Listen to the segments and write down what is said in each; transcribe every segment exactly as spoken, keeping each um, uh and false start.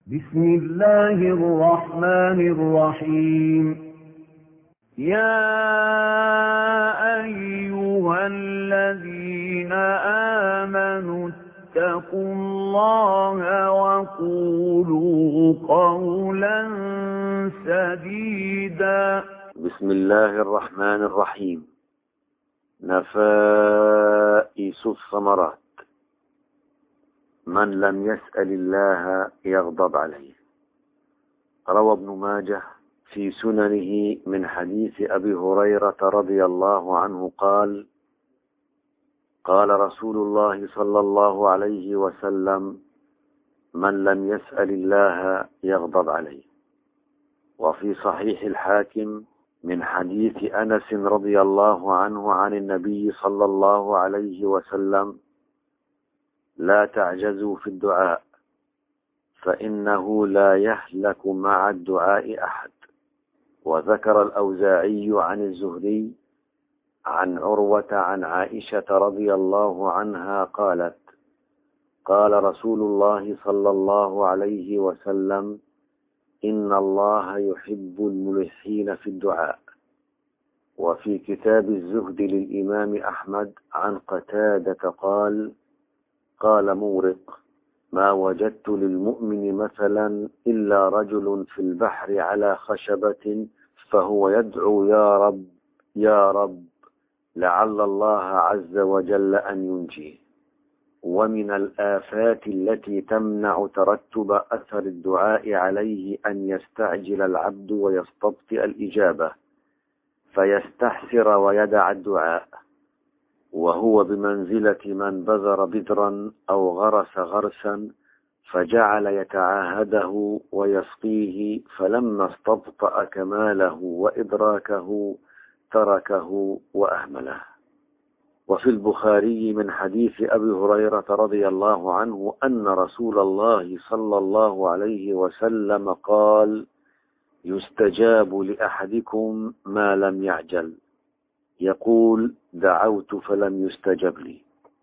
بسم الله الرحمن الرحيم. يا أيها الذين آمنوا اتقوا الله وقولوا قولا سديدا. بسم الله الرحمن الرحيم. نفائس الثمرات. من لم يسأل الله يغضب عليه. روى ابن ماجه في سننه من حديث أبي هريرة رضي الله عنه قال: قال رسول الله صلى الله عليه وسلم: من لم يسأل الله يغضب عليه. وفي صحيح الحاكم من حديث أنس رضي الله عنه عن النبي صلى الله عليه وسلم: لا تعجزوا في الدعاء فإنه لا يهلك مع الدعاء أحد. وذكر الأوزاعي عن الزهري عن عروة عن عائشة رضي الله عنها قالت: قال رسول الله صلى الله عليه وسلم: إن الله يحب الملحين في الدعاء. وفي كتاب الزهد للإمام أحمد عن قتادة قال: قال مورق: ما وجدت للمؤمن مثلا إلا رجل في البحر على خشبة فهو يدعو يا رب يا رب لعل الله عز وجل أن ينجيه. ومن الآفات التي تمنع ترتب أثر الدعاء عليه أن يستعجل العبد ويستبطئ الإجابة فيستحسر ويدع الدعاء، وهو بمنزلة من بذر بذرا أو غرس غرسا فجعل يتعاهده ويسقيه، فلما استبطأ كماله وإدراكه تركه وأهمله. وفي البخاري من حديث أبي هريرة رضي الله عنه أن رسول الله صلى الله عليه وسلم قال: يستجاب لأحدكم ما لم يعجل، يقول: دعوت فلم يستجب لي.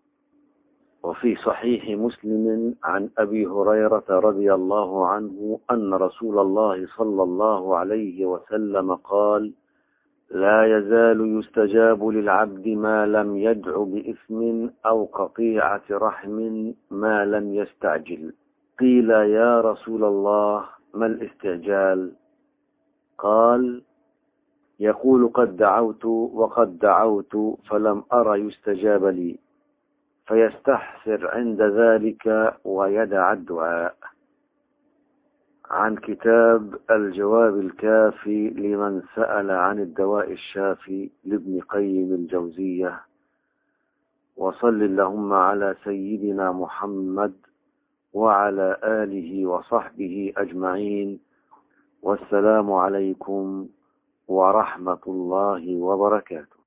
وفي صحيح مسلم عن أبي هريرة رضي الله عنه أن رسول الله صلى الله عليه وسلم قال: لا يزال يستجاب للعبد ما لم يدع بإثم أو قطيعة رحم ما لم يستعجل. قيل: يا رسول الله ما الاستعجال؟ قال: يقول: قد دعوت وقد دعوت فلم أر يستجاب لي، فيستحسر عند ذلك ويدع الدعاء. عن كتاب الجواب الكافي لمن سأل عن الدواء الشافي لابن قيم الجوزية. وصل اللهم على سيدنا محمد وعلى آله وصحبه أجمعين، والسلام عليكم ورحمة الله وبركاته.